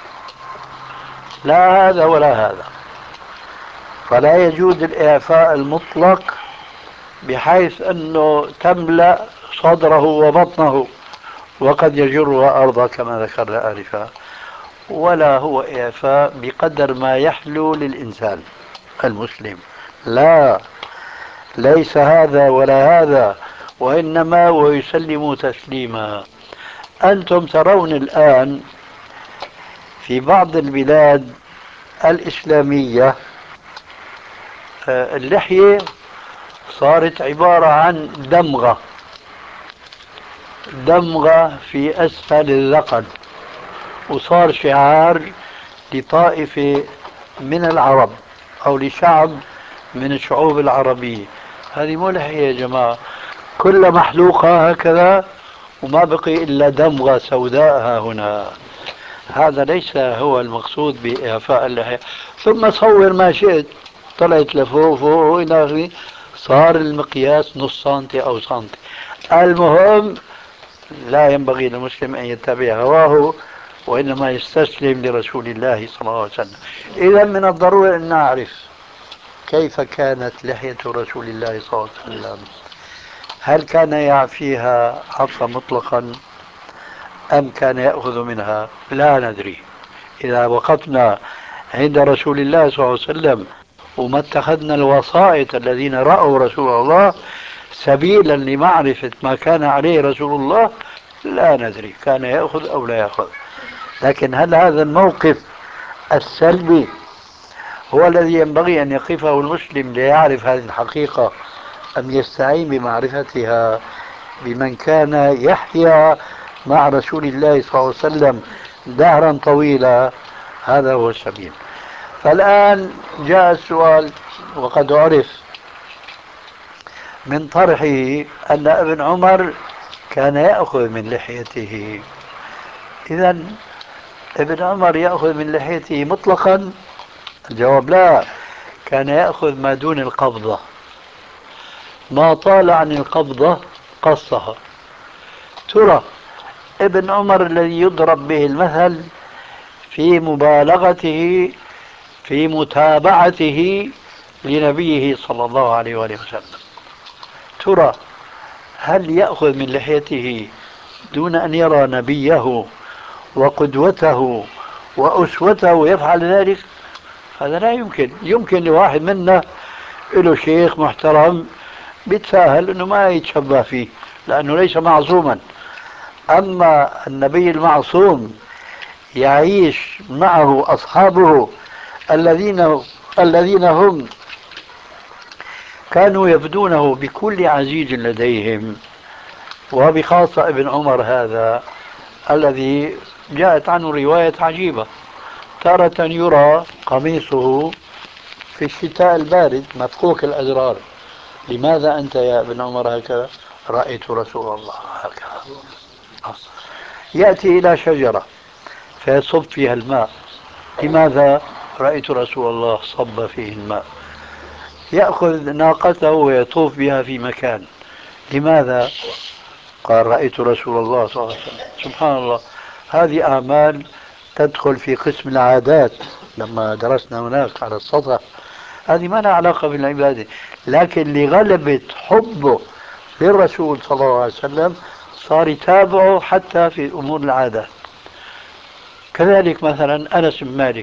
Speaker 3: لا هذا ولا هذا. فلا يجوز الإعفاء المطلق بحيث أنه تملأ صدره وبطنه وقد يجرها أرضا كما ذكرنا آنفا، ولا هو إعفاء بقدر ما يحلو للإنسان المسلم. لا، ليس هذا ولا هذا، وإنما ويسلم تسليما. أنتم ترون الآن في بعض البلاد الإسلامية اللحية صارت عبارة عن دمغة، دمغة في أسفل الذقن، وصار شعار لطائفة من العرب أو لشعب من الشعوب العربية. هذه مو لحية يا جماعة، كل محلوقة هكذا وما بقي إلا دمغة سوداء ها هنا. هذا ليس هو المقصود بإعفاء اللحية. ثم صور ما شئت، طلعت لفوق فوق وإلى آخره، صار المقياس نص سنتي أو سنتي. المهم لا ينبغي للمسلم أن يتبع هواه، وإنما يستسلم لرسول الله صلى الله عليه وسلم. إذا من الضروري أن نعرف كيف كانت لحية رسول الله صلى الله عليه وسلم. هل كان يعفيها عفوا مطلقا أم كان يأخذ منها؟ لا ندري. إذا وقفنا عند رسول الله صلى الله عليه وسلم وما اتخذنا الوسائط الذين رأوا رسول الله سبيلا لمعرفة ما كان عليه رسول الله، لا ندري كان يأخذ أو لا يأخذ. لكن هل هذا الموقف السلبي هو الذي ينبغي أن يقفه المسلم ليعرف هذه الحقيقة، أم يستعين بمعرفتها بمن كان يحيا مع رسول الله صلى الله عليه وسلم دهرا طويلا؟ هذا هو السبيل. فالآن جاء السؤال، وقد عرف من طرحه أن ابن عمر كان يأخذ من لحيته. إذا ابن عمر يأخذ من لحيته مطلقا؟ الجواب لا، كان يأخذ ما دون القبضة، ما طال عن القبضة قصها. ترى ابن عمر الذي يضرب به المثل في مبالغته في متابعته لنبيه صلى الله عليه وآله وسلم، ترى هل يأخذ من لحيته دون أن يرى نبيه وقدوته وأسوته يفعل ذلك؟ هذا لا يمكن. يمكن لواحد منا له شيخ محترم بيتساهل أنه ما يتشبه فيه لأنه ليس معصوما، أما النبي المعصوم يعيش معه أصحابه الذين الذين هم كانوا يفدونه بكل عزيز لديهم، وبخاصة ابن عمر هذا الذي جاءت عنه رواية عجيبة. تارة يرى قميصه في الشتاء البارد مفكوك الأزرار. لماذا أنت يا ابن عمر هكذا؟ رأيت رسول الله هكذا. يأتي إلى شجرة فيصب فيها الماء. لماذا؟ رأيت رسول الله صب فيه الماء. يأخذ ناقته ويطوف بها في مكان. لماذا؟ قال رأيت رسول الله صلى الله عليه وسلم. سبحان الله، هذه أعمال تدخل في قسم العادات لما درسنا هناك على السطح. هذه ما لها علاقة بالعبادة، لكن لغلبة حبه للرسول صلى الله عليه وسلم صار يتابعه حتى في أمور العادات. كذلك مثلا أنس بن مالك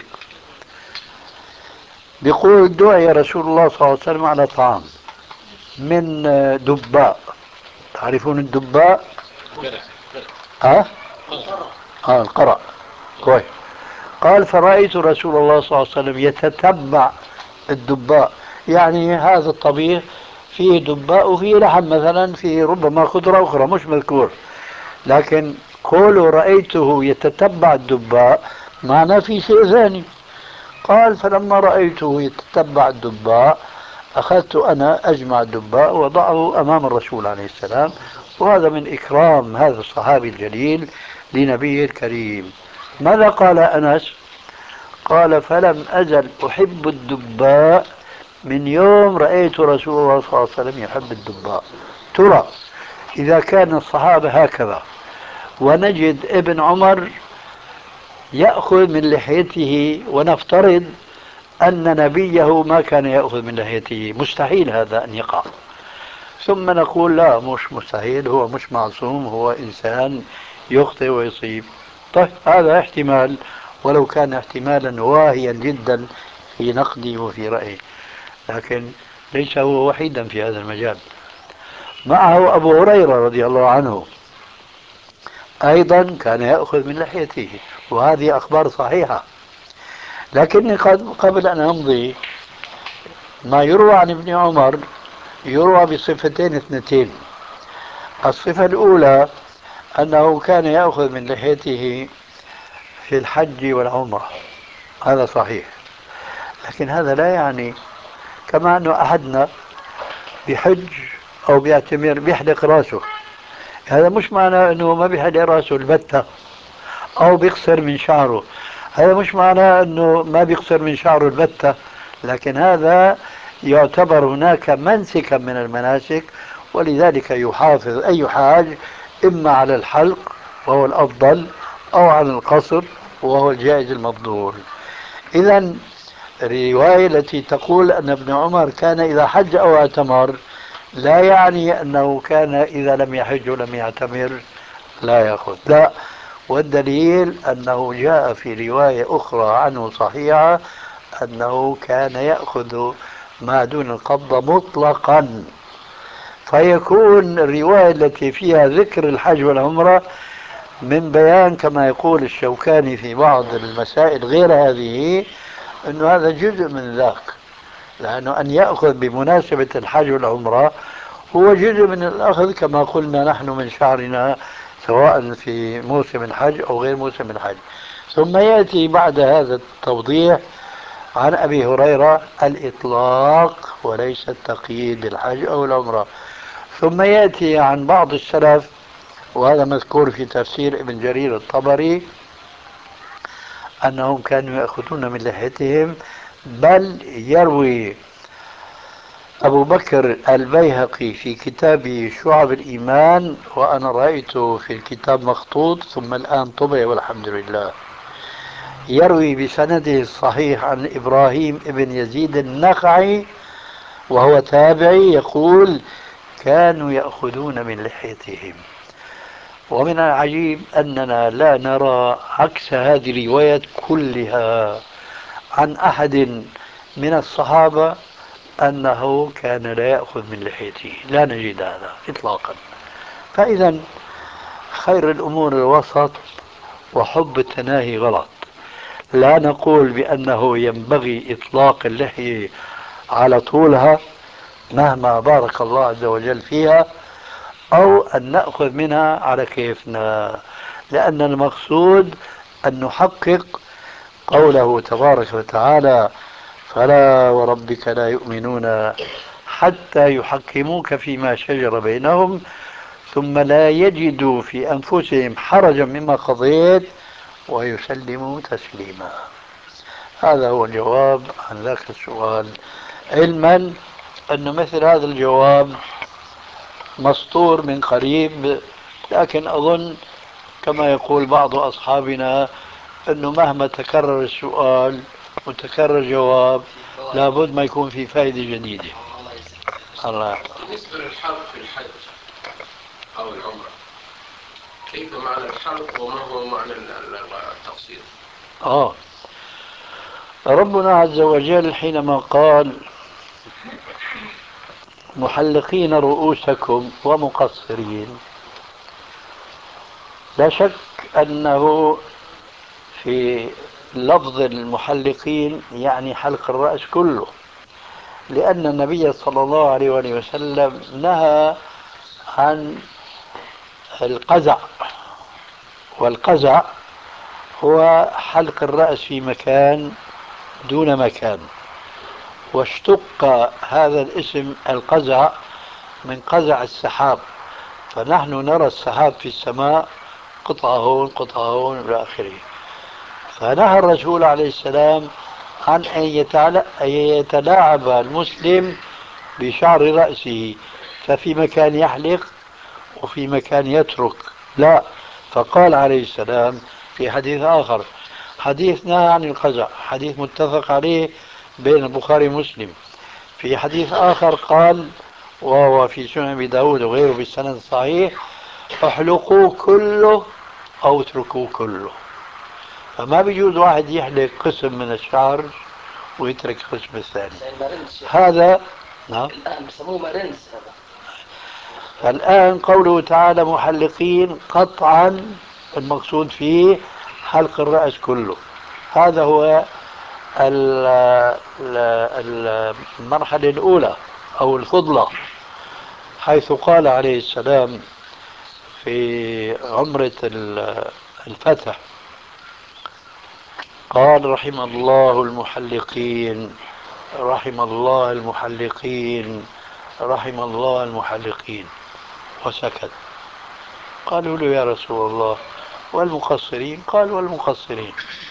Speaker 3: بيقول دعي رسول الله صلى الله عليه وسلم على طعام من دباء. تعرفون الدباء؟ ها؟ اه القرع. كويس. قال فرأيت رسول الله صلى الله عليه وسلم يتتبع الدباء، يعني هذا الطبيخ فيه دباء وفيه لحم مثلا، فيه ربما خضرة أخرى مش مذكور، لكن قولوا رأيته يتتبع الدباء معناه في شيء ثاني. قال فلما رأيته يتتبع الدباء أخذت أنا أجمع الدباء وضعه أمام الرسول عليه السلام. وهذا من إكرام هذا الصحابي الجليل لنبيه الكريم. ماذا قال أنس؟ قال فلم أزل أحب الدباء من يوم رأيت رسول الله صلى الله عليه وسلم يحب الدباء. ترى إذا كان الصحابة هكذا ونجد ابن عمر يأخذ من لحيته، ونفترض أن نبيه ما كان يأخذ من لحيته، مستحيل هذا أن يقع. ثم نقول لا مش مستحيل، هو مش معصوم، هو إنسان يخطئ ويصيب. طيب هذا احتمال، ولو كان احتمالا واهيا جدا في نقدي وفي رأيي، لكن ليس هو وحيدا في هذا المجال. معه أبو هريرة رضي الله عنه أيضا كان يأخذ من لحيته، وهذه أخبار صحيحة. لكني قد قبل أن أمضي، ما يروى عن ابن عمر يروى بصفتين اثنتين. الصفة الأولى أنه كان يأخذ من لحيته في الحج والعمرة، هذا صحيح، لكن هذا لا يعني كما أنه أحدنا بحج أو بيعتمر بيحلق راسه، هذا مش معناه أنه ما بيحلق راسه البتة أو بيقصر من شعره، هذا مش معناه أنه ما بيقصر من شعره البتة، لكن هذا يعتبر هناك منسكا من المناسك، ولذلك يحافظ أي حاج إما على الحلق وهو الأفضل أو على القصر وهو الجائز المفضول. إذا الرواية التي تقول أن ابن عمر كان إذا حج أو اعتمر لا يعني أنه كان إذا لم يحج ولم يعتمر لا يأخذ، لا. والدليل أنه جاء في رواية أخرى عنه صحيحة أنه كان يأخذ ما دون القبضة مطلقا. فيكون الرواية التي فيها ذكر الحج والعمرة من بيان كما يقول الشوكاني في بعض المسائل غير هذه أنه هذا جزء من ذاك، لأنه أن يأخذ بمناسبة الحج والعمرة هو جزء من الأخذ كما قلنا نحن من شعرنا سواء في موسم الحج أو غير موسم الحج. ثم يأتي بعد هذا التوضيح عن أبي هريرة الإطلاق وليس التقييد بالحج أو العمرة. ثم يأتي عن بعض السلف، وهذا مذكور في تفسير ابن جرير الطبري، أنهم كانوا يأخذون من لحيتهم، بل يروي أبو بكر البيهقي في كتاب شعب الإيمان، وأنا رأيته في الكتاب مخطوط ثم الآن طبع والحمد لله، يروي بسنده الصحيح عن إبراهيم ابن يزيد النخعي وهو تابعي يقول كانوا يأخذون من لحيتهم. ومن العجيب أننا لا نرى عكس هذه الروايات كلها عن أحد من الصحابة أنه كان لا يأخذ من لحيته، لا نجد هذا إطلاقا. فإذا خير الأمور الوسط، وحب التناهي غلط. لا نقول بأنه ينبغي إطلاق اللحية على طولها مهما بارك الله عز وجل فيها، أو أن نأخذ منها على كيفنا، لأن المقصود أن نحقق قوله تبارك وتعالى: فلا وربك لا يؤمنون حتى يحكموك فيما شجر بينهم ثم لا يجدوا في أنفسهم حرجا مما قضيت ويسلموا تسليما. هذا هو الجواب عن ذاك السؤال، علما أن مثل هذا الجواب مسطور من قريب، لكن أظن كما يقول بعض أصحابنا أنه مهما تكرر السؤال وتكرر الجواب لابد ما يكون في فائدة جديدة. الله.
Speaker 6: بالنسبة للحرب في الحج أو العمرة، كيف معنى الحرب وما هو معنى التقصير؟
Speaker 3: آه ربنا عز وجل حينما قال: محلقين رؤوسكم ومقصرين، لا شك أنه في لفظ المحلقين يعني حلق الرأس كله، لأن النبي صلى الله عليه وسلم نهى عن القزع، والقزع هو حلق الرأس في مكان دون مكان، واشتق هذا الاسم القزع من قزع السحاب، فنحن نرى السحاب في السماء قطعة هون قطعة هون إلى آخره. فنهى الرسول عليه السلام عن أن يتلاعب المسلم بشعر رأسه، ففي مكان يحلق وفي مكان يترك، لا. فقال عليه السلام في حديث آخر، حديث نهى عن القزع، حديث متفق عليه بين البخاري ومسلم، في حديث آخر قال وهو في سنن أبي داود وغيره بالسند الصحيح: احلقوا كله أو اتركوا كله. فما بيجوز واحد يحلق قسم من الشعر ويترك القسم الثاني. هذا نعم
Speaker 2: الآن بسموه مرنس. هذا
Speaker 3: الآن قوله تعالى محلقين، قطعا المقصود فيه حلق الرأس كله. هذا هو المرحلة الأولى أو الفضلة، حيث قال عليه السلام في عمرة الفتح، قال: رحم الله المحلقين رحم الله المحلقين رحم الله المحلقين، وسكت. قالوا له: يا رسول الله والمقصرين؟ قال: والمقصرين.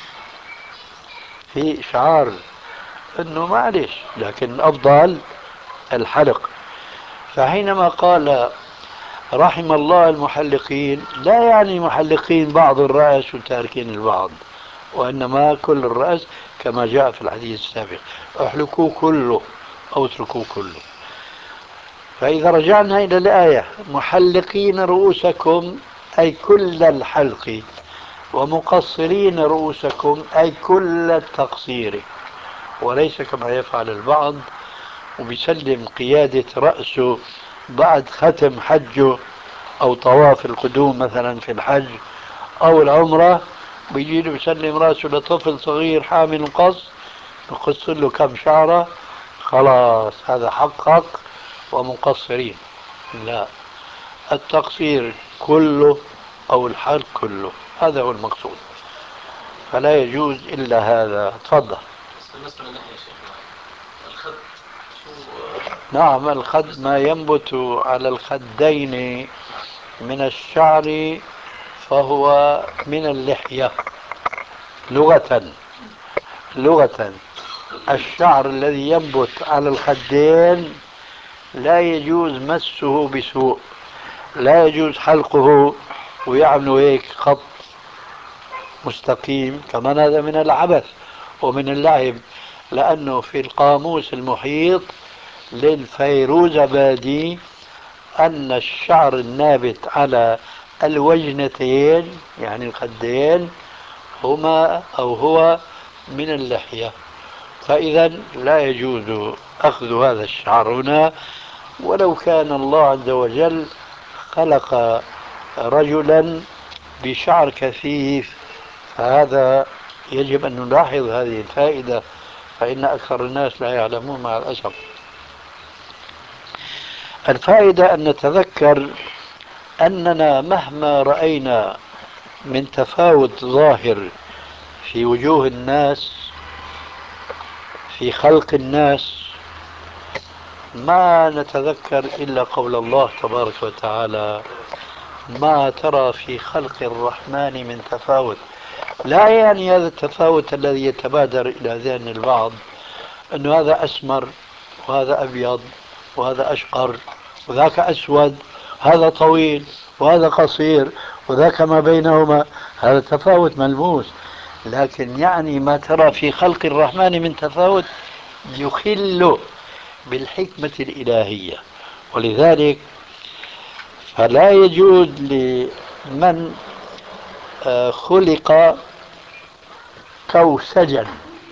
Speaker 3: في إشعار أنه معلش، لكن الأفضل الحلق. فحينما قال رحم الله المحلقين لا يعني محلقين بعض الرأس وتاركين البعض، وإنما كل الرأس كما جاء في الحديث السابق: احلقوا كله أو اتركوا كله. فإذا رجعنا إلى الآية: محلقين رؤوسكم أي كل الحلق، ومقصرين رؤوسكم أي كل التقصير، وليس كما يفعل البعض وبيسلم قيادة رأسه بعد ختم حجه أو طواف القدوم مثلا في الحج أو العمرة، بيجي له يسلم رأسه لطفل صغير حامل قص، يقص له كم شعرة، خلاص هذا حقق ومقصرين. لا، التقصير كله أو الحلق كله، هذا هو المقصود، فلا يجوز إلا هذا. تفضل.
Speaker 6: مثلا يا شيخ الخد،
Speaker 3: نعم، الخد ما ينبت على الخدين من الشعر فهو من اللحية لغة. لغة الشعر الذي ينبت على الخدين لا يجوز مسه بسوء، لا يجوز حلقه ويعملوا هيك خط مستقيم، كمان هذا من العبث ومن اللعب، لأنه في القاموس المحيط للفيروزابادي أن الشعر النابت على الوجنتين يعني الخدين هما أو هو من اللحية، فإذا لا يجوز أخذ هذا الشعر هنا، ولو كان الله عز وجل خلق رجلا بشعر كثيف، فهذا يجب أن نلاحظ هذه الفائدة، فإن أكثر الناس لا يعلمون مع الأسف. الفائدة أن نتذكر أننا مهما رأينا من تفاوت ظاهر في وجوه الناس في خلق الناس ما نتذكر إلا قول الله تبارك وتعالى: ما ترى في خلق الرحمن من تفاوت. لا يعني هذا التفاوت الذي يتبادر إلى ذهن البعض أن هذا أسمر وهذا أبيض وهذا أشقر وذاك أسود، هذا طويل وهذا قصير وذاك ما بينهما، هذا تفاوت ملموس. لكن يعني ما ترى في خلق الرحمن من تفاوت يخل بالحكمة الإلهية. ولذلك فلا يجوز لمن خلق كوسجا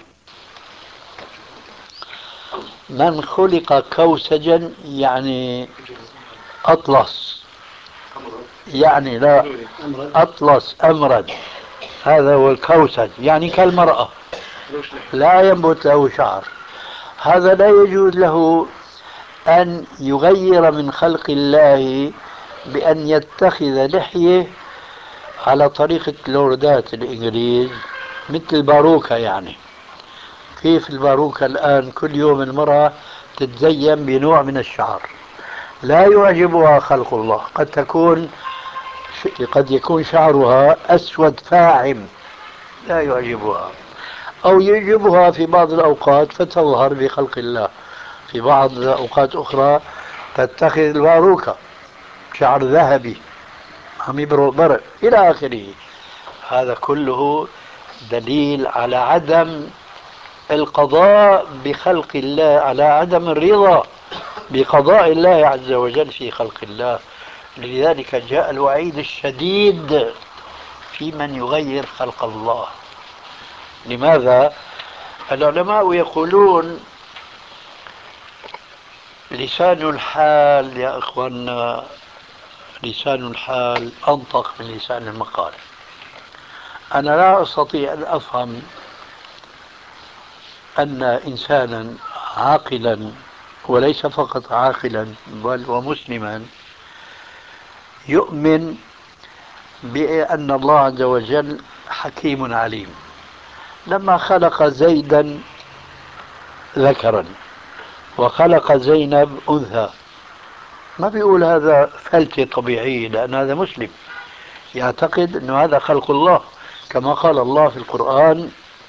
Speaker 3: من خلق كوسجا يعني أطلس، يعني لا أطلس أمرد، هذا هو الكوسج، يعني كالمرأة لا ينبت له شعر. هذا لا يجوز له أن يغير من خلق الله بأن يتخذ لحية على طريقة اللوردات الإنجليز مثل الباروكة. يعني كيف الباروكة الآن كل يوم المرأة تتزين بنوع من الشعر، لا يعجبها خلق الله. قد تكون قد يكون شعرها أسود فاعم لا يعجبها، أو يعجبها في بعض الأوقات فتظهر بخلق الله، في بعض الأوقات أخرى تتخذ الباروكة شعر ذهبي عم يبرق برق إلى آخره. هذا كله دليل على عدم القضاء بخلق الله، على عدم الرضا بقضاء الله عز وجل في خلق الله. لذلك جاء الوعيد الشديد في من يغير خلق الله. لماذا؟ العلماء يقولون لسان الحال يا إخواننا، لسان الحال أنطق من لسان المقال. أنا لا أستطيع أن أفهم أن إنسانا عاقلا، وليس فقط عاقلا بل ومسلما، يؤمن بأن الله عز وجل حكيم عليم لما خلق زيدا ذكرا وخلق زينب أنثى. ما بيقول هذا فلتة طبيعية، لأن هذا مسلم يعتقد أن هذا خلق الله، كما قال الله في القرآن: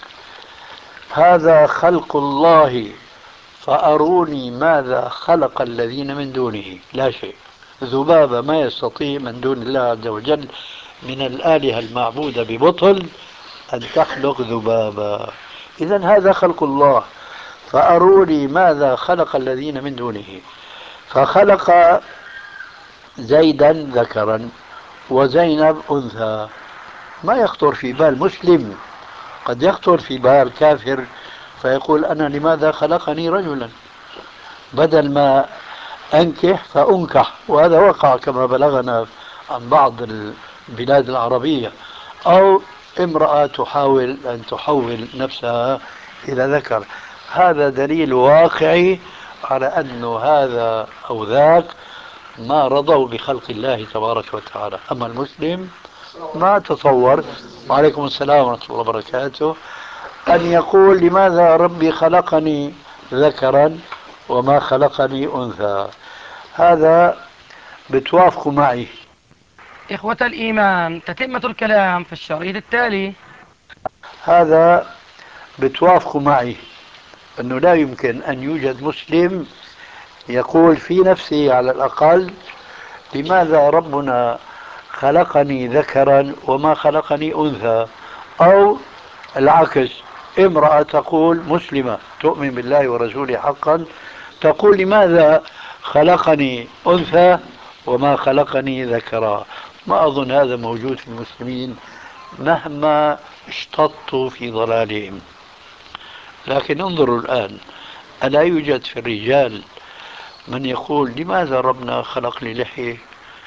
Speaker 3: هذا خلق الله فأروني ماذا خلق الذين من دونه. لا شيء، ذبابة ما يستطيع من دون الله عز وجل من الآلهة المعبودة ببطل أن تخلق ذبابة. إذن هذا خلق الله، فأروني ماذا خلق الذين من دونه. فخلق زيدا ذكرا وزينب أنثى. ما يخطر في بال مسلم، قد يخطر في بال كافر فيقول: أنا لماذا خلقني رجلا بدل ما أنكح فأنكح. وهذا وقع كما بلغنا عن بعض البلاد العربية. أو امرأة تحاول أن تحول نفسها إلى ذكر. هذا دليل واقعي على أن هذا أو ذاك ما رضوا بخلق الله تبارك وتعالى. أما المسلم ما تصور، وعليكم السلام ورحمة الله وبركاته، أن يقول: لماذا ربي خلقني ذكرا وما خلقني أنثى. هذا بتوافقوا معي.
Speaker 2: إخوة الإيمان، تتمة الكلام في الشريط التالي.
Speaker 3: هذا بتوافقوا معي أنه لا يمكن أن يوجد مسلم يقول في نفسه على الأقل: لماذا ربنا خلقني ذكرا وما خلقني أنثى. أو العكس، امرأة تقول مسلمة تؤمن بالله ورسوله حقا تقول: لماذا خلقني أنثى وما خلقني ذكرا. ما أظن هذا موجود في المسلمين مهما اشتطوا في ضلالهم. لكن انظروا الآن، ألا يوجد في الرجال من يقول: لماذا ربنا خلق لي لحية؟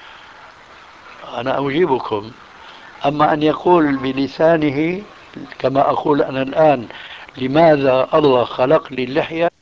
Speaker 3: أنا أجيبكم. أما أن يقول بلسانه كما أقول أنا الآن: لماذا الله خلق لي اللحية،